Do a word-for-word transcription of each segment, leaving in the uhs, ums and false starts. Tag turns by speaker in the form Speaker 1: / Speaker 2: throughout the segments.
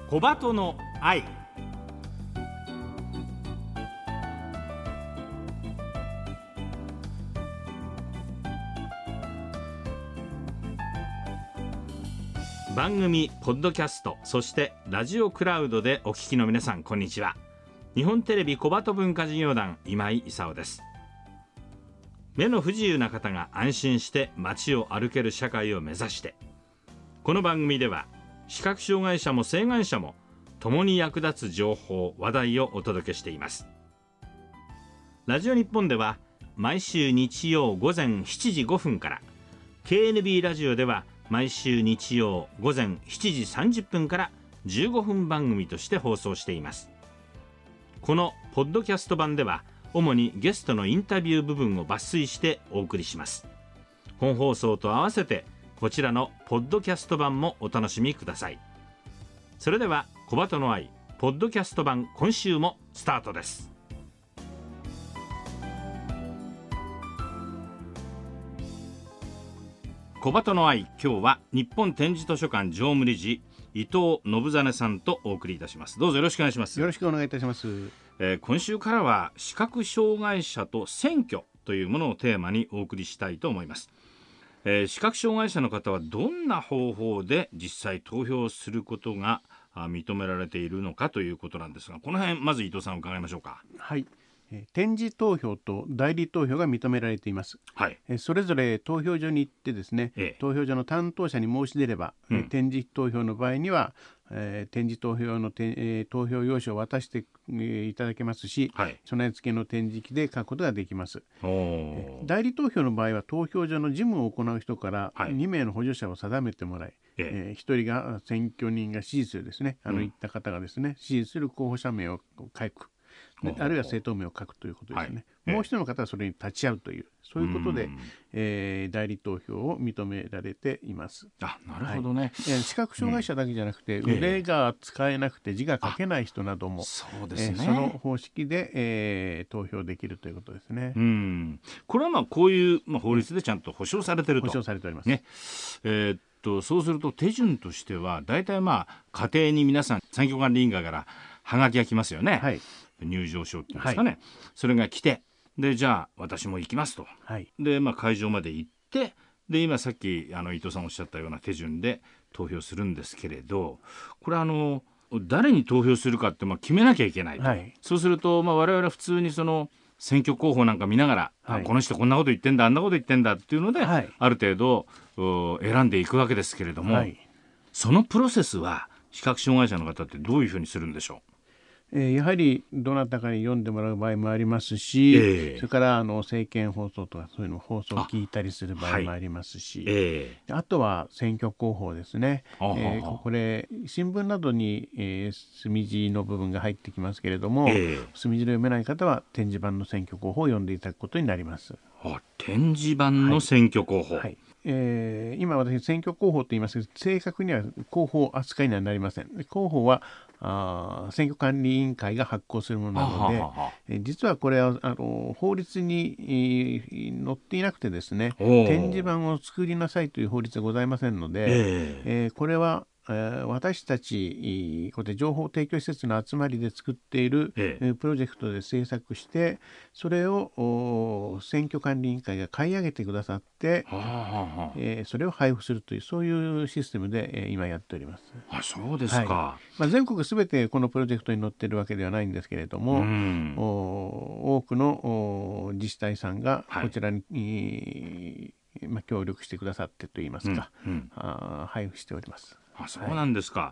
Speaker 1: 小鳩の愛。番組ポッドキャスト、そしてラジオクラウドでお聞きの皆さん、こんにちは。日本テレビ小鳩文化事業団今井勲です。目の不自由な方が安心して街を歩ける社会を目指して、この番組では視覚障害者も晴眼者も共に役立つ情報話題をお届けしています。ラジオ日本では毎週日曜午前しちじごふんから、 ケーエヌビー ラジオでは毎週日曜午前しちじさんじゅっぷんからじゅうごふん番組として放送しています。このポッドキャスト版では主にゲストのインタビュー部分を抜粋してお送りします。本放送と合わせてこちらのポッドキャスト版もお楽しみください。それでは小鳩の愛ポッドキャスト版、今週もスタートです。小鳩の愛、今日は日本展示図書館常務理事伊藤信実さんとお送りいたします。どうぞよろしくお願いします。
Speaker 2: よろしくお願いいたします。
Speaker 1: えー、今週からは視覚障害者と選挙というものをテーマにお送りしたいと思います。えー、視覚障害者の方はどんな方法で実際投票することが認められているのかということなんですが、この辺まず伊藤さん伺いましょうか。
Speaker 2: はい、えー、展示投票と代理投票が認められています。
Speaker 1: はい、
Speaker 2: えー、それぞれ投票所に行ってですね、ええ、投票所の担当者に申し出れば、うん、えー、展示投票の場合には、えー、展示投票用の、えー、投票用紙を渡して、えー、いただけますし、はい、備え付けの展示機で書くことができます。えー、代理投票の場合は投票所の事務を行う人からにめいの補助者を定めてもらい、えええー、ひとりが選挙人が支持するですね、あの、うん、いった方がですね支持する候補者名を書く、あるいは政党名を書くということですね。はい、もう一人の方はそれに立ち会うという、そういうことで、えー、代理投票を認められています。
Speaker 1: あ、なるほどね。はい、
Speaker 2: 視覚障害者だけじゃなくて、うん、腕が使えなくて字が書けない人なども、
Speaker 1: そうですね、
Speaker 2: えー、その方式で、えー、投票できるということですね。
Speaker 1: うん、これはまあこういう、まあ、法律でちゃんと保障されていると。
Speaker 2: 保障されております。
Speaker 1: ね、えーそうすると手順としては大体まあ家庭に皆さん選挙管理委員会からはがきが来ますよね。はい、入場証っていうんですかね。はい、それが来て、でじゃあ私も行きますと。はい、で、まあ、会場まで行って、で今さっきあの伊藤さんおっしゃったような手順で投票するんですけれど、これあの誰に投票するかってまあ決めなきゃいけないと。はい、そうすると、まあ、我々は普通にその選挙候補なんか見ながら、はい、この人こんなこと言ってんだあんなこと言ってんだっていうので、はい、ある程度選んでいくわけですけれども、はい、そのプロセスは視覚障害者の方ってどういうふうにするんでしょう。
Speaker 2: えー、やはりどなたかに読んでもらう場合もありますし、えー、それからあの政見放送とかそういうの放送を聞いたりする場合もありますし、 あ,、はいえー、あとは選挙広報ですね。えー、これ新聞などに、えー、墨字の部分が入ってきますけれども、えー、墨字で読めない方は展示版の選挙広報を読んでいただくことになります。
Speaker 1: あ、展示版の選挙広報、はいはい、
Speaker 2: えー、今私選挙広報と言いますけど、正確には広報扱いにはなりません。広報はあ選挙管理委員会が発行するものなので、はははえ実はこれはあの法律に、えー、載っていなくてですね、展示版を作りなさいという法律はございませんので、えーえー、これは私たちこうやって情報提供施設の集まりで作っている、ええ、プロジェクトで制作して、それを選挙管理委員会が買い上げてくださって、はあはあえー、それを配布するという、そういうシステムで、えー、今やっております。
Speaker 1: あ、そうですか。
Speaker 2: はいまあ、全国すべてこのプロジェクトに載っているわけではないんですけれども、うん、多くの自治体さんがこちらに、はいまあ、協力してくださってといいますか、うんうん、あ配布しております。
Speaker 1: あ、そうなんですか。はい、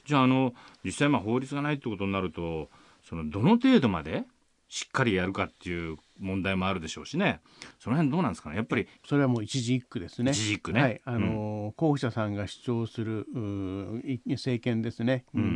Speaker 1: じゃあ、あの実際まあ法律がないってことになると、そのどの程度までしっかりやるかっていう問題もあるでしょうしね。その辺どうなんですかね。やっぱりそ
Speaker 2: れはもう一字一句ですね。
Speaker 1: 一字一句ね、
Speaker 2: はい、あのーうん、候補者さんが主張する政見ですね、うん、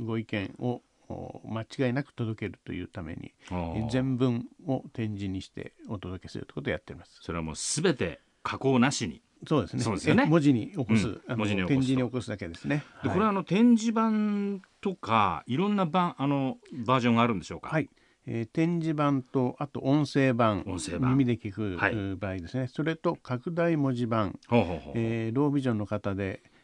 Speaker 2: ご意見を間違いなく届けるというために全文を点字にしてお届けするということをやっています。
Speaker 1: それはもうすべて加工なしに。
Speaker 2: そうですね。
Speaker 1: そうですよね。
Speaker 2: 文字に起こす、うん、あの文字に起こす、点字に起こすだけですね。
Speaker 1: で、これはあの展示版とかいろんな版あのバージョンがあるんでしょうか。
Speaker 2: はい、えー、展示版とあと音声版、音声版耳で聞く、はい、場合ですね。それと拡大文字版、ほうほうほう、えー、ロービジョンの方で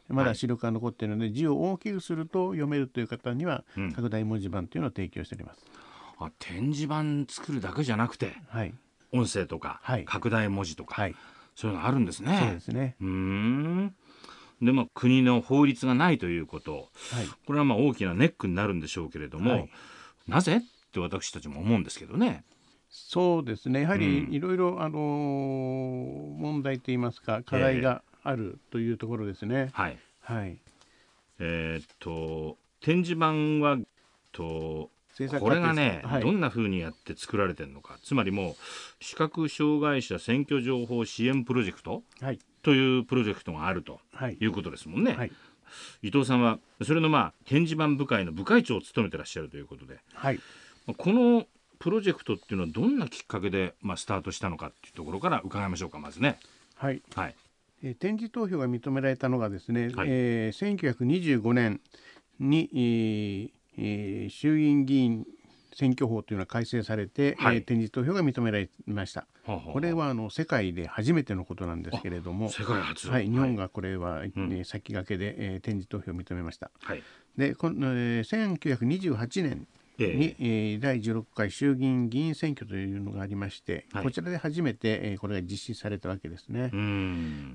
Speaker 2: まだ視力が残っているので、字を大きくすると読めるという方には、うん、拡大文字盤というのを提供しております。
Speaker 1: あ、展示板作るだけじゃなくて、はい、音声とか、はい、拡大文字とか、はい、そういうのあるんですね。
Speaker 2: そうですね。
Speaker 1: うーんで、まあ、国の法律がないということ、はい、これはまあ大きなネックになるんでしょうけれども、はい、なぜって私たちも思うんですけどね。
Speaker 2: そうですね、やはりいろいろ、あのー、問題といいますか課題があるというところですね。えー、はい、はい、
Speaker 1: えー、っと展示板はとこれがね、はい、どんな風にやって作られてるのか、つまりもう視覚障害者選挙情報支援プロジェクト、はい、というプロジェクトがあるということですもんね。はい、伊藤さんはそれのまあ展示板部会の部会長を務めてらっしゃるということで、はい、このプロジェクトっていうのはどんなきっかけで、まあ、スタートしたのかっていうところから伺いましょうか。まずね、
Speaker 2: はい、はい、えー、展示投票が認められたのがですね、はい、えー、せんきゅうひゃくにじゅうごねんに、えーえー、衆議院議員選挙法というのが改正されて、はい、えー、展示投票が認められました。はあはあ、これはあの世界で初めてのことなんですけれども、
Speaker 1: 世界初、
Speaker 2: はい、日本がこれは、はい、えー、先駆けで、えー、展示投票を認めました。はい、でこの、えー、せんきゅうひゃくにじゅうはちねんに、えー、だいじゅうろっかい衆議院議員選挙というのがありまして、はい、こちらで初めて、えー、これが実施されたわけですね。うん、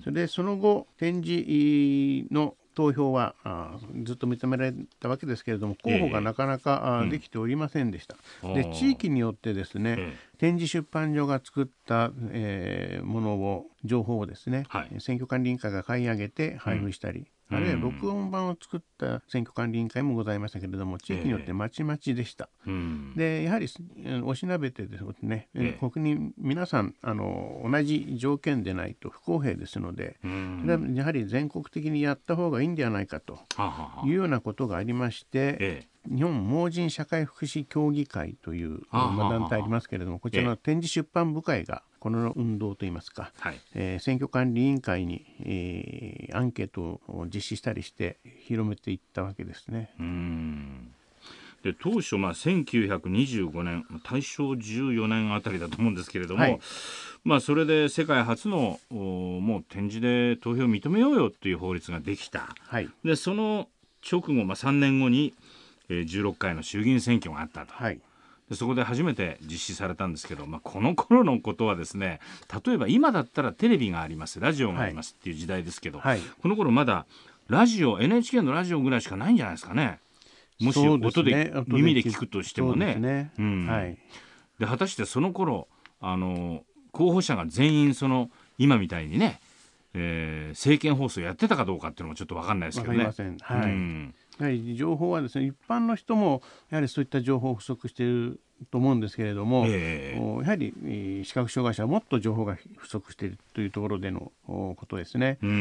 Speaker 2: それでその後展示の投票はあずっと認められたわけですけれども、候補がなかなか、えー、できておりませんでした。うん、で地域によってですね、えー、展示出版所が作った、えー、ものを情報をですね、はい、選挙管理委員会が買い上げて配布したり、うん、あるいは録音版を作った選挙管理委員会もございましたけれども、地域によってまちまちでした。えー、でやはりおしなべてですね、えー、国民皆さんあの同じ条件でないと不公平ですので、それはやはり全国的にやった方がいいんではないかというようなことがありまして、えー、日本盲人社会福祉協議会という、まあ、団体ありますけれども、こちらの展示出版部会がこの運動といいますか、はい、えー、選挙管理委員会に、えー、アンケートを実施したりして広めていったわけですね。
Speaker 1: うーんで当初、まあ、せんきゅうひゃくにじゅうごねん大正じゅうよねんあたりだと思うんですけれども、はい、まあ、それで世界初のもう展示で投票を認めようよという法律ができた。はい、でその直後、まあ、さんねんごに、えー、じゅうろっかいの衆議院選挙があったと。はい、でそこで初めて実施されたんですけど、まあ、この頃のことはですね、例えば今だったらテレビがあります、ラジオがありますっていう時代ですけど、はい、この頃まだラジオ エヌエイチケー のラジオぐらいしかないんじゃないですかね。もし音で耳で聞くとしてもね。ね、うん、はい、で果たしてその頃あの候補者が全員その今みたいにね、えー、政見放送やってたかどうかっていうのもちょっと分かんないですけどね。
Speaker 2: 分かりません、はい、うん、やはり情報はですね、一般の人もやはりそういった情報不足していると思うんですけれども、えー、やはり視覚障害者はもっと情報が不足しているというところでのことですね。うん、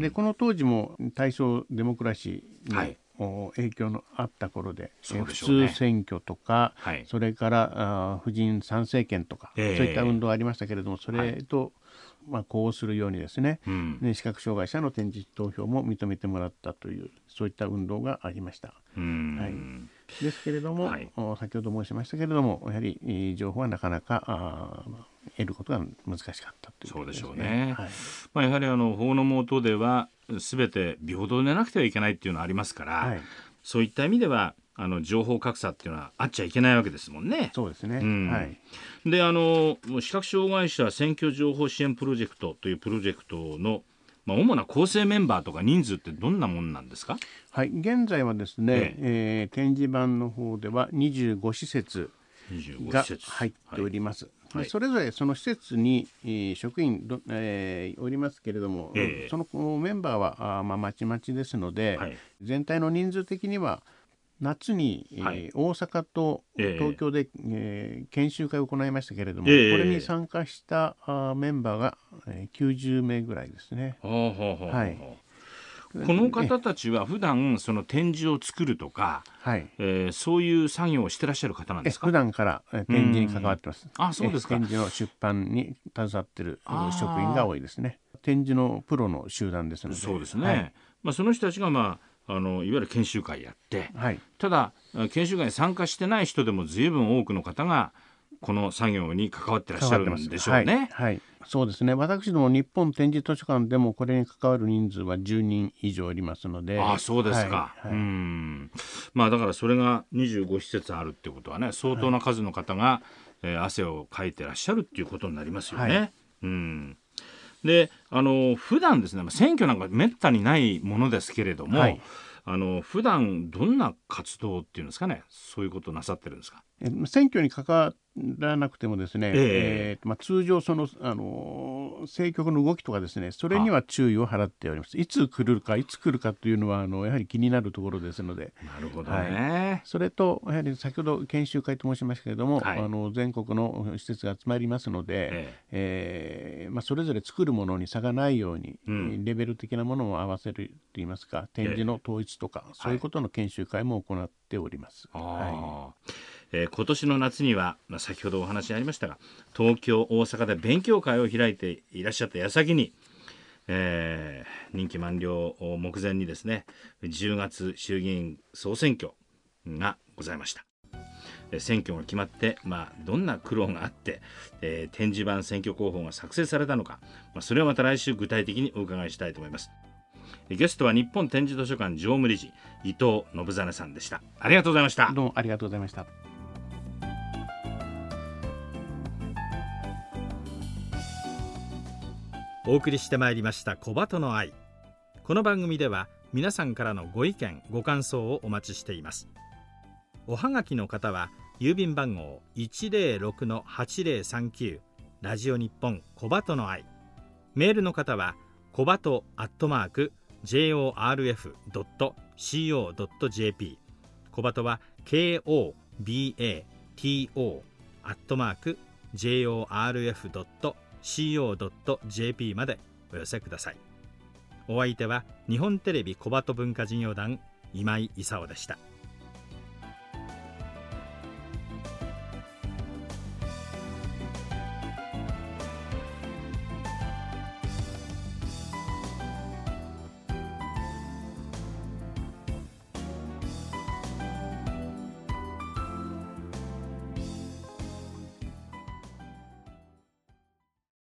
Speaker 2: でこの当時も大正デモクラシーの、はい、影響のあった頃で、そうでしょうね、普通選挙とか、はい、それからあ婦人参政権とか、えー、そういった運動ありましたけれども、それと、はい、まあ、呼応するようにですね、うん、ね視覚障害者の展示投票も認めてもらったというそういった運動がありました。うん、はい、ですけれども、はい、先ほど申しましたけれども、やはり情報はなかなかあ得ることが難しかったということですね。そうでしょうね。はい、
Speaker 1: まあ、やはりあの法の下では全て平等でなくてはいけないっていうのはありますから、はい、そういった意味ではあの情報格差っていうのはあっちゃいけないわけですもんね。
Speaker 2: そうですね、うん、はい、
Speaker 1: であの視覚障害者選挙情報支援プロジェクトというプロジェクトの、まあ、主な構成メンバーとか人数ってどんなもんなんですか？
Speaker 2: はい、現在はですね、えええー、展示板の方ではにじゅうごしせつが入っております。はい、それぞれその施設に、えー、職員、えー、おりますけれども、えー、そのメンバーはあ、まあ、まちまちですので、はい、全体の人数的には夏に、はい、えー、大阪と東京で、えー、研修会を行いましたけれども、えー、これに参加したあメンバーが、えー、きゅうじゅうめいぐらいですね。はい、
Speaker 1: この方たちは普段その展示を作るとか、はいえー、そういう作業をしてらっしゃる方なんですか？
Speaker 2: 普段から展示に関わってます。
Speaker 1: あ、そうですか。
Speaker 2: 展示の出版に携わっている職員が多いですね。展示のプロの集団ですので。
Speaker 1: そうですね、はい、まあ、その人たちが、まあ、あのいわゆる研修会やって、はい、ただ研修会に参加してない人でも随分多くの方がこの作業に関わってらっしゃるんでしょうね。はいはい、
Speaker 2: そうですね、私ども日本展示図書館でもこれに関わる人数はじゅうにん以上いますので。
Speaker 1: ああ、そうですか、
Speaker 2: はいはい、
Speaker 1: うん、まあ、だからそれがにじゅうご施設あるってことはね、相当な数の方が、はい、えー、汗をかいてらっしゃるっていうことになりますよね、はい、うん、で、あの普段ですね、選挙なんかめったにないものですけれども、はい、あの普段どんな活動っていうんですかね、そういうことをなさってるんですか。
Speaker 2: 選挙に関わらなくてもですね、えーえーまあ、通常その、あの政局の動きとかですね、それには注意を払っております。いつ来るかいつ来るかというのはあのやはり気になるところですので。
Speaker 1: なるほどね、はい、
Speaker 2: それとやはり先ほど研修会と申しましたけれども、はい、あの全国の施設が集まりますので、えーえーまあ、それぞれ作るものに差がないように、うん、レベル的なものを合わせるといいますか、展示の統一とか、えー、そういうことの研修会も行っております。
Speaker 1: はい、
Speaker 2: はい、
Speaker 1: えー、今年の夏には、まあ、先ほどお話ありましたが、東京大阪で勉強会を開いていらっしゃった矢先に、えー、任期満了目前にですね、じゅうがつ衆議院総選挙がございました。選挙が決まって、まあ、どんな苦労があって、えー、展示板選挙公報が作成されたのか、まあ、それをまた来週具体的にお伺いしたいと思います。ゲストは日本展示図書館常務理事伊藤信実さんでした。ありがとうございました。
Speaker 2: どうもありがとうございました。
Speaker 1: お送りしてまいりました小鳩の愛。この番組では皆さんからのご意見ご感想をお待ちしています。おはがきの方は郵便番号 いちまるろくのはちまるさんきゅう ラジオ日本小鳩の愛。メールの方は小鳩アットマーク ジェイオーアールエフドットシーオードットジェーピー、 小鳩は ケーオービーエーティーオー アットマーク ジェイオーアールエフドットシーオードットジェーピー までお寄せください。お相手は日本テレビ小鳩文化事業団今井勲でした。